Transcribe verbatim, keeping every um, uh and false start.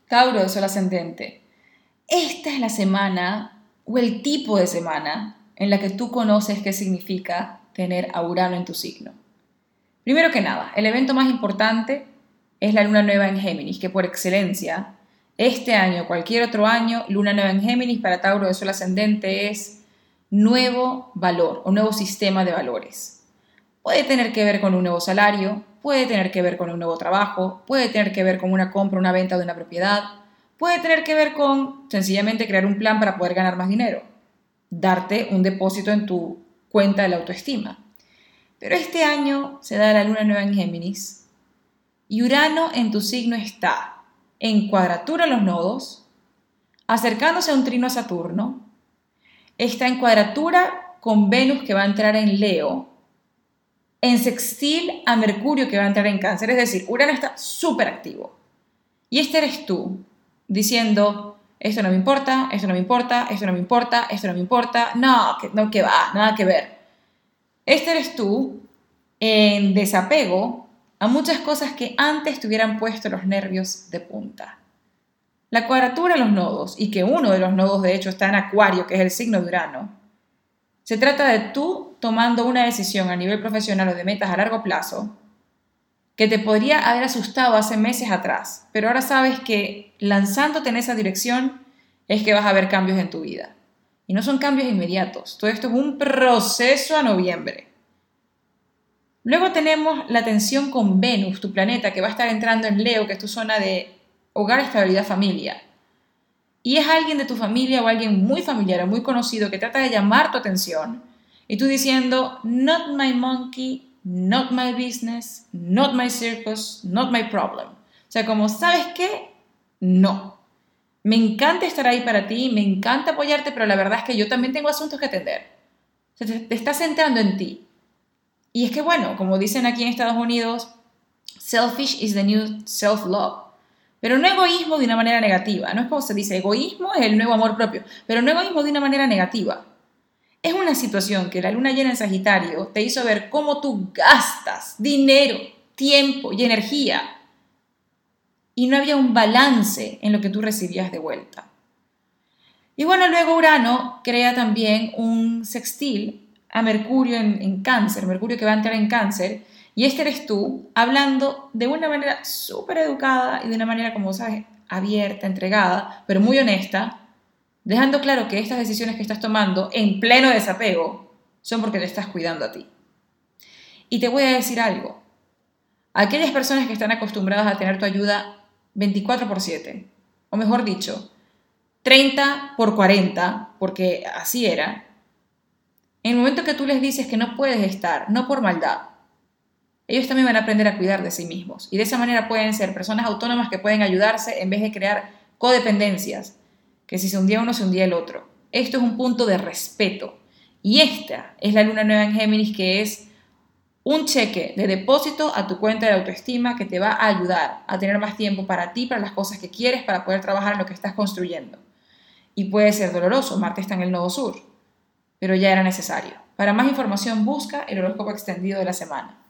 Tauro de Sol ascendente. Esta es la semana o el tipo de semana en la que tú conoces qué significa tener a Urano en tu signo. Primero que nada, el evento más importante es la luna nueva en Géminis, que por excelencia, este año o cualquier otro año, luna nueva en Géminis para Tauro de Sol ascendente es nuevo valor o nuevo sistema de valores. Puede tener que ver con un nuevo salario, puede tener que ver con un nuevo trabajo, puede tener que ver con una compra, una venta de una propiedad, puede tener que ver con sencillamente crear un plan para poder ganar más dinero, darte un depósito en tu cuenta de la autoestima. Pero este año se da la luna nueva en Géminis y Urano en tu signo está en cuadratura a los nodos, acercándose a un trino a Saturno, está en cuadratura con Venus que va a entrar en Leo, en sextil a Mercurio que va a entrar en Cáncer, es decir, Urano está súper activo. Y este eres tú, diciendo, esto no me importa, esto no me importa, esto no me importa, esto no me importa, no, que, no, que va, nada que ver. Este eres tú en desapego a muchas cosas que antes te hubieran puesto los nervios de punta. La cuadratura de los nodos, y que uno de los nodos de hecho está en Acuario, que es el signo de Urano, se trata de tú tomando una decisión a nivel profesional o de metas a largo plazo que te podría haber asustado hace meses atrás, pero ahora sabes que lanzándote en esa dirección es que vas a ver cambios en tu vida. Y no son cambios inmediatos, todo esto es un proceso a noviembre. Luego tenemos la tensión con Venus, tu planeta, que va a estar entrando en Leo, que es tu zona de hogar, estabilidad, familia. Y es alguien de tu familia o alguien muy familiar o muy conocido que trata de llamar tu atención y tú diciendo, not my monkey, not my business, not my circus, not my problem. O sea, como, ¿sabes qué? No. Me encanta estar ahí para ti, me encanta apoyarte, pero la verdad es que yo también tengo asuntos que atender. O sea, te, te estás centrando en ti. Y es que, bueno, como dicen aquí en Estados Unidos, selfish is the new self-love. Pero no egoísmo de una manera negativa. No es como se dice, egoísmo es el nuevo amor propio, pero no egoísmo de una manera negativa. Es una situación que la luna llena en Sagitario te hizo ver cómo tú gastas dinero, tiempo y energía y no había un balance en lo que tú recibías de vuelta. Y bueno, luego Urano crea también un sextil a Mercurio en, en Cáncer, Mercurio que va a entrar en Cáncer, y este eres tú, hablando de una manera súper educada y de una manera, como sabes, abierta, entregada, pero muy honesta, dejando claro que estas decisiones que estás tomando en pleno desapego son porque te estás cuidando a ti. Y te voy a decir algo. Aquellas personas que están acostumbradas a tener tu ayuda veinticuatro por siete, o mejor dicho, treinta por cuarenta, porque así era, en el momento que tú les dices que no puedes estar, no por maldad, ellos también van a aprender a cuidar de sí mismos. Y de esa manera pueden ser personas autónomas que pueden ayudarse en vez de crear codependencias, que si se un día uno, se un día el otro. Esto es un punto de respeto. Y esta es la luna nueva en Géminis, que es un cheque de depósito a tu cuenta de autoestima que te va a ayudar a tener más tiempo para ti, para las cosas que quieres, para poder trabajar en lo que estás construyendo. Y puede ser doloroso, Marte está en el nodo sur, pero ya era necesario. Para más información busca el horóscopo extendido de la semana.